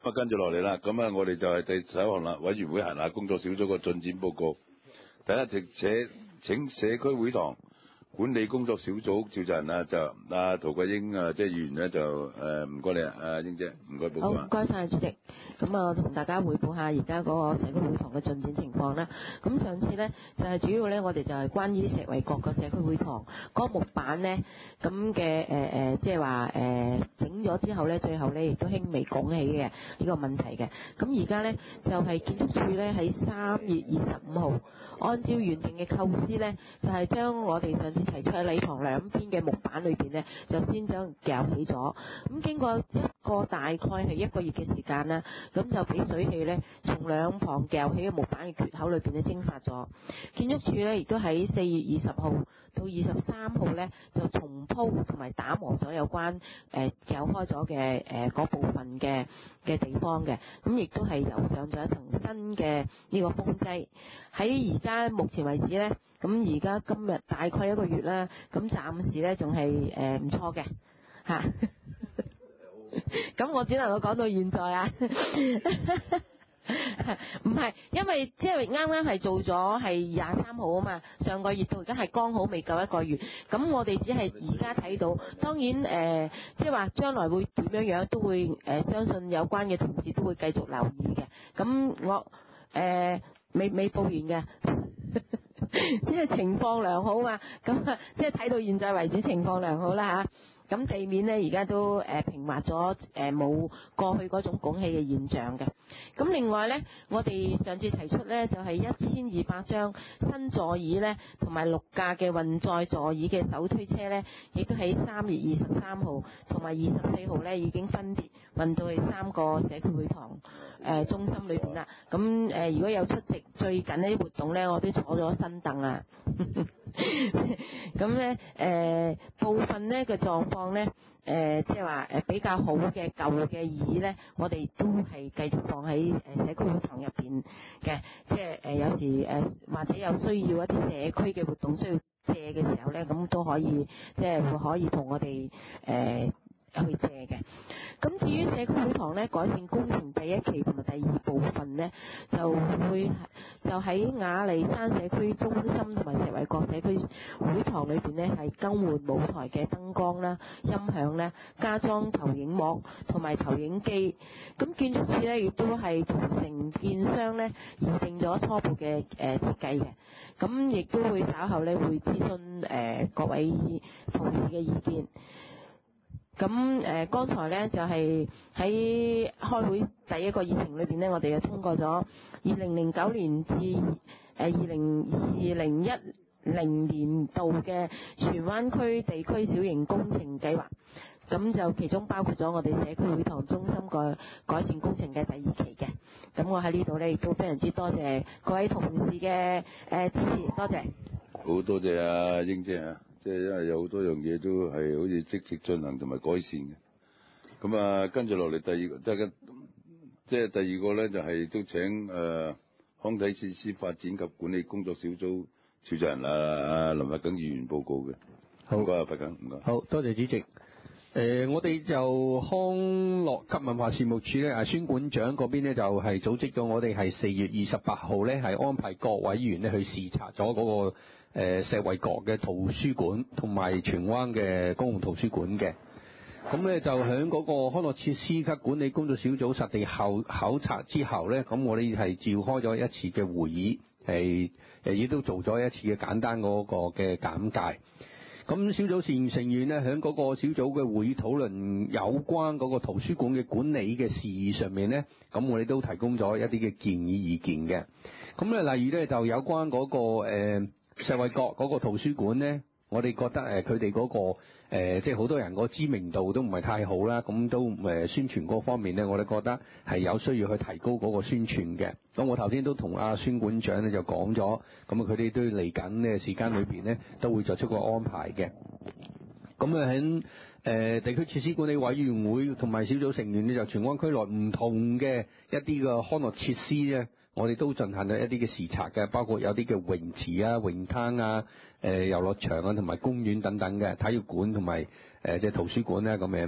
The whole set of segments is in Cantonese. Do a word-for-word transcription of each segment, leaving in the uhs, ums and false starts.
啊，跟住落嚟啦，咁啊，我哋就係第十一項啦，委員會轄下工作小組嘅進展報告。第一，直且請社區會堂管理工作小組召集人啊，就阿陶桂英啊，即係議員咧就誒唔該你啊，阿英姐，唔該報告啊。 好，唔該晒主席。咁啊，同大家匯報下而家嗰個社區會堂嘅進展情況啦。咁上次咧就係、是、主要咧，我哋就係關於石圍角個社區會堂嗰、那個木板咧咁嘅誒誒，即係話誒整咗之後咧，最後咧亦都輕微拱起嘅呢、這個問題嘅。咁而家咧就係、是、建築署咧喺三月二十五號，按照原定嘅構思咧，就係、是、將我哋上次提出喺禮堂兩邊嘅木板裏邊咧，就先將撬起咗。咁經過一個大概係一個月嘅時間啦，咁就俾水氣咧從兩旁撬起嘅木板嘅缺口裏邊咧蒸發咗。建築署咧亦都喺四月二十號到二十三號咧就重鋪同埋打磨咗有關誒撬開咗嘅誒嗰部分嘅嘅地方嘅，咁亦都係油上咗一層新嘅呢個封劑。喺而家目前為止咧，咁而家今日大概一個月啦，咁暫時咧仲係誒唔錯嘅嚇。咁我只能夠講到現在啊，唔係，因為即係啱啱係做咗係廿三號啊嘛，上個月到而家係剛好未夠一個月，咁我哋只係而家睇到，當然誒、呃，即係話將來會點樣樣都會誒、呃，相信有關嘅同事都會繼續留意嘅。咁我誒、呃、未未報完嘅。即係情況良好嘛，咁啊，即係睇到現在為止情況良好啦嚇。咁地面呢而家都誒平滑咗，誒冇過去嗰種拱起嘅現象嘅。咁另外呢，我哋上次提出呢就係一千二百張新座椅呢，同埋六架嘅運載座椅嘅手推車呢，亦都喺三月二十三號同埋二十四號呢已經分別運到去三個社區會堂誒、呃、中心裏邊啦。咁誒、呃、如果有出席最近呢啲活動呢，我都坐咗新凳啊。咁咧誒部分咧嘅狀況咧誒即係話誒比較好嘅舊嘅椅咧，我哋都係繼續放喺誒社區會堂入邊嘅，即係誒、呃、有時誒、呃、或者有需要一啲社區嘅活動需要借嘅時候咧，咁都可以即係會可以同我哋誒。呃去借嘅。咁至於社區會堂咧改善工程第一期同埋第二部分咧，就會就喺雅麗山社區中心同埋石圍角社區會堂裏邊咧，係更換舞台嘅燈光啦、音響咧、加裝投影幕同埋投影機。咁建築師咧亦都係同承建商咧擬定咗初步嘅誒設計嘅。咁亦都會稍後咧會諮詢誒、呃、各位同事嘅意見。咁誒、呃，剛才咧就係、是、喺開會第一個議程裏邊咧，我哋就通過咗二零零九年至誒二零二零一零年度嘅荃灣區地區小型工程計劃。咁就其中包括咗我哋社區會堂中心個改善工程嘅第二期嘅。咁我喺呢度咧亦都非常之多謝各位同事嘅誒、呃、支持，多謝。 好多謝阿英姐啊！即係因為有好多樣嘢都係好似積極進行同埋改善嘅。咁啊，跟住落嚟第二個，即係即係第二個咧，就係、是、都請誒、呃、康體設施發展及管理工作小組召集人啊啊林佛錦議員報告嘅。好，唔該啊，佛錦，唔該。 好多謝主席。誒、呃，我哋就康樂及文化事務處咧，啊孫館長嗰邊咧就係、是、組織咗我哋係四月二十八號咧，係安排各委員咧去視察咗嗰、那個。誒石圍角嘅圖書館同埋荃灣嘅公共圖書館嘅，咁咧就喺嗰個康樂設施及管理工作小組實地後考察之後咧，咁我哋係召開咗一次嘅會議，係誒亦都做咗一次嘅簡單嗰個嘅簡介。咁小組成成員咧喺嗰個小組嘅會議討論有關嗰個圖書館嘅管理嘅事宜上面咧，咁我哋都提供咗一啲嘅建議意見嘅。咁咧例如咧就有關嗰、嗰個誒。呃石圍角嗰個圖書館呢，我哋覺得誒佢哋嗰個誒、呃、即係好多人個知名度都唔係太好啦，咁都誒、呃、宣傳嗰方面呢，我哋覺得係有需要去提高嗰個宣傳嘅。咁我頭先都同阿孫館長咧就講咗，咁啊佢哋都嚟緊呢時間裏邊呢，都會作出個安排嘅。咁啊喺誒地區設施管理委員會同埋小組成員呢，就荃灣區內唔同嘅一啲嘅康樂設施咧。我哋都進行咗一啲嘅視察嘅，包括有啲嘅泳池啊、泳灘啊、誒、呃、遊樂場啊，同埋公園等等嘅體育館同埋誒即係圖書館咧咁樣。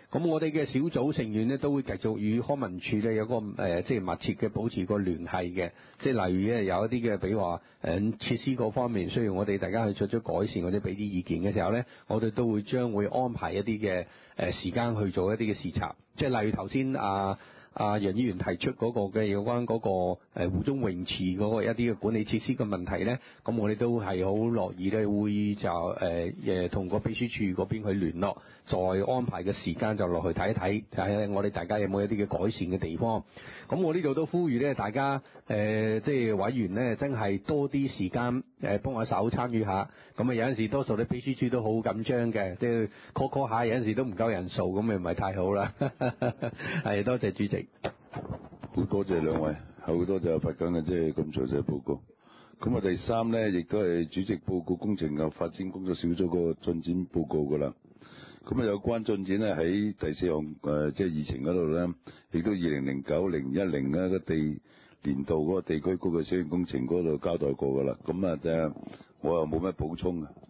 咁我哋嘅小組成員咧都會繼續與康文署咧有個誒、呃、即係密切嘅保持個聯繫嘅，即係例如咧有一啲嘅，比如話誒設施嗰方面需要我哋大家去作出改善或者俾啲意見嘅時候咧，我哋都會將會安排一啲嘅誒時間去做一啲嘅視察，即係例如頭先啊。啊，楊議員提出嗰個嘅有關嗰個誒湖中泳池嗰個一啲嘅管理設施嘅問題咧，咁我哋都係好樂意咧，會就誒誒同個秘書處嗰邊去聯絡，再安排嘅時間就落去睇一睇，睇下我哋大家有冇一啲嘅改善嘅地方。咁我呢度都呼籲咧，大家誒、呃、即係委員咧，真係多啲時間誒幫下手參與下。咁啊有陣時多數啲秘書處都好緊張嘅，即係 call call 下，有陣時都唔夠人數，咁咪唔係太好啦。係多謝主席。 好多謝兩位，好多謝佛緊嘅即係咁詳細報告。咁啊第三咧，亦都係主席報告工程及發展工作小組個進展報告噶啦。咁啊有關進展咧喺第四項誒即係議程嗰度咧，亦都二零零九零一零咧個地年度嗰個地區局嘅小型工程嗰度交代過噶啦。咁啊就我又冇乜補充嘅。